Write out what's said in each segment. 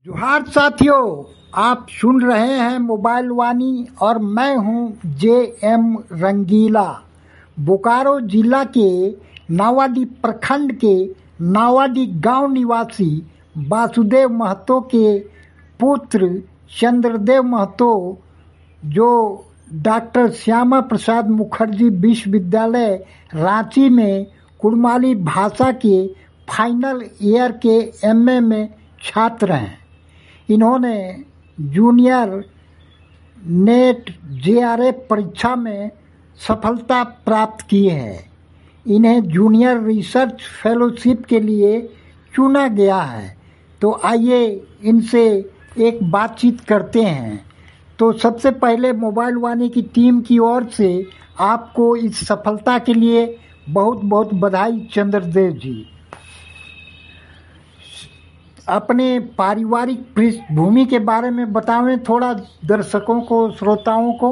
जोहार साथियों, आप सुन रहे हैं मोबाइल वाणी और मैं हूं जे.एम. रंगीला। बोकारो जिला के नावाडी प्रखंड के नावाडी गांव निवासी वासुदेव महतो के पुत्र चंद्रदेव महतो, जो डॉक्टर श्यामा प्रसाद मुखर्जी विश्वविद्यालय रांची में कुड़माली भाषा के फाइनल ईयर के एमए में छात्र हैं। इन्होंने जूनियर नेट जेआरएफ परीक्षा में सफलता प्राप्त की है। इन्हें जूनियर रिसर्च फेलोशिप के लिए चुना गया है। तो आइए इनसे एक बातचीत करते हैं। तो सबसे पहले मोबाइल वाणी की टीम की ओर से आपको इस सफलता के लिए बहुत बहुत बधाई चंद्रदेव जी। अपने पारिवारिक पृष्ठभूमि के बारे में बतावें थोड़ा दर्शकों को, श्रोताओं को।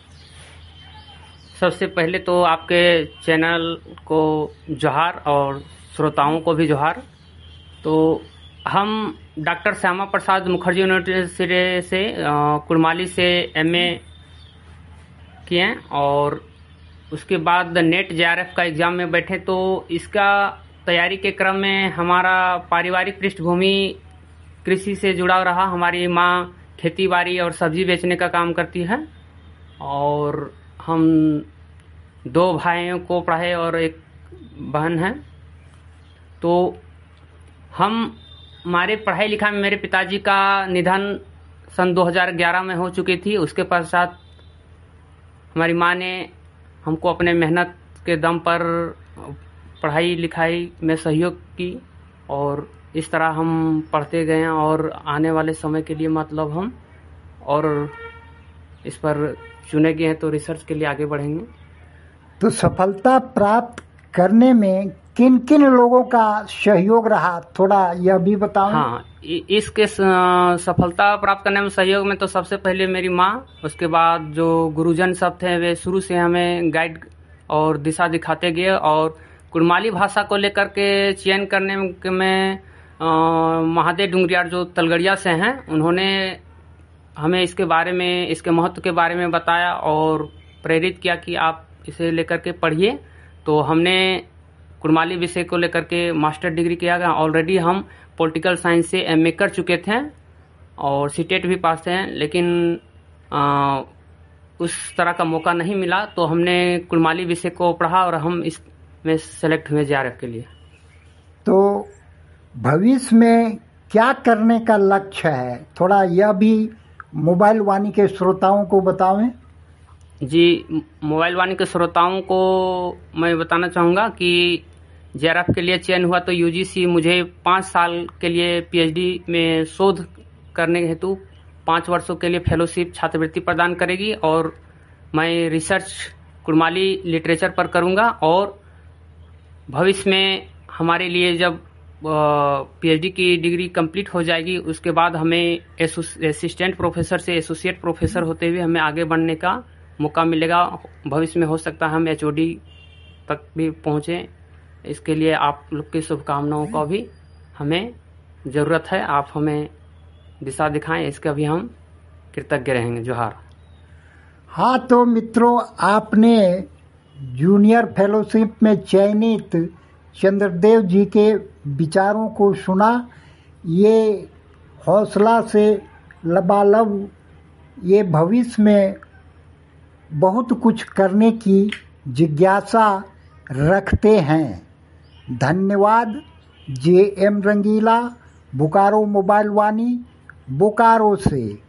सबसे पहले तो आपके चैनल को जोहार और श्रोताओं को भी जोहार। तो हम डॉक्टर श्यामा प्रसाद मुखर्जी यूनिवर्सिटी से कुड़माली से एमए किए और उसके बाद नेट जेआरएफ का एग्ज़ाम में बैठे। तो इसका तैयारी के क्रम में हमारा पारिवारिक पृष्ठभूमि कृषि से जुड़ा रहा। हमारी माँ खेती बाड़ी और सब्जी बेचने का काम करती है और हम 2 भाइयों को पढ़ाए और एक बहन है। तो हमारे पढ़ाई लिखाई में मेरे पिताजी का निधन सन 2011 में हो चुकी थी। उसके पश्चात हमारी माँ ने हमको अपने मेहनत के दम पर पढ़ाई लिखाई में सहयोग की और इस तरह हम पढ़ते गए और आने वाले समय के लिए मतलब हम और इस पर चुने गए हैं तो रिसर्च के लिए आगे बढ़ेंगे। तो सफलता प्राप्त करने में किन किन लोगों का सहयोग रहा, थोड़ा यह भी बताओ। हाँ, इसके सफलता प्राप्त करने में सहयोग में तो सबसे पहले मेरी माँ, उसके बाद जो गुरुजन सब थे वे शुरू से हमें गाइड और दिशा दिखाते गए और कुड़माली भाषा को लेकर के चयन करने में महादेव डुंगरियार जो तलगड़िया से हैं, उन्होंने हमें इसके बारे में, इसके महत्व के बारे में बताया और प्रेरित किया कि आप इसे लेकर के पढ़िए। तो हमने कुड़माली विषय को लेकर के मास्टर डिग्री किया गया। ऑलरेडी हम पॉलिटिकल साइंस से एमए कर चुके थे और सीटेट भी पास थे, लेकिन उस तरह का मौका नहीं मिला। तो हमने कुड़माली विषय को पढ़ा और हम इसमें सेलेक्ट हुए जेआरएफ के लिए। तो भविष्य में क्या करने का लक्ष्य है, थोड़ा यह भी मोबाइल वाणी के श्रोताओं को बतावें। जी, मोबाइल वाणी के श्रोताओं को मैं बताना चाहूँगा कि जेआरएफ के लिए चयन हुआ तो यूजीसी मुझे 5 साल के लिए पीएचडी में शोध करने हेतु 5 वर्षों के लिए फेलोशिप छात्रवृत्ति प्रदान करेगी और मैं रिसर्च कुड़माली लिटरेचर पर करूँगा और भविष्य में हमारे लिए जब पीएचडी की डिग्री कंप्लीट हो जाएगी उसके बाद हमें असिस्टेंट प्रोफेसर से एसोसिएट प्रोफेसर होते हुए हमें आगे बढ़ने का मौका मिलेगा। भविष्य में हो सकता है हम एचओडी तक भी पहुँचें। इसके लिए आप लोग की शुभकामनाओं का भी हमें ज़रूरत है। आप हमें दिशा दिखाएं, इसका भी हम कृतज्ञ रहेंगे। जोहार। हाँ, तो मित्रों, आपने जूनियर फेलोशिप में चयनित चंद्रदेव जी के विचारों को सुना। ये हौसला से लबालब ये भविष्य में बहुत कुछ करने की जिज्ञासा रखते हैं। धन्यवाद। जे.एम. रंगीला, बोकारो मोबाइल वाणी, बोकारो से।